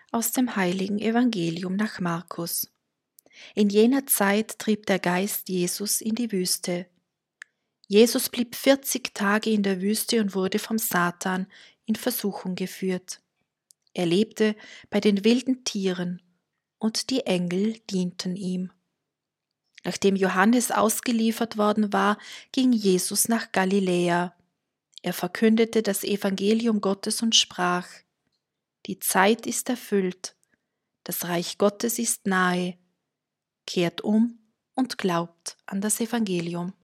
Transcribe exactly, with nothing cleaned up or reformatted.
Aus dem heiligen Evangelium nach Markus. In jener Zeit trieb der Geist Jesus in die Wüste. Jesus blieb vierzig Tage in der Wüste und wurde vom Satan in Versuchung geführt. Er lebte bei den wilden Tieren, und die Engel dienten ihm. Nachdem Johannes ausgeliefert worden war, ging Jesus nach Galiläa. Er verkündete das Evangelium Gottes und sprach: Die Zeit ist erfüllt, das Reich Gottes ist nahe, kehrt um und glaubt an das Evangelium.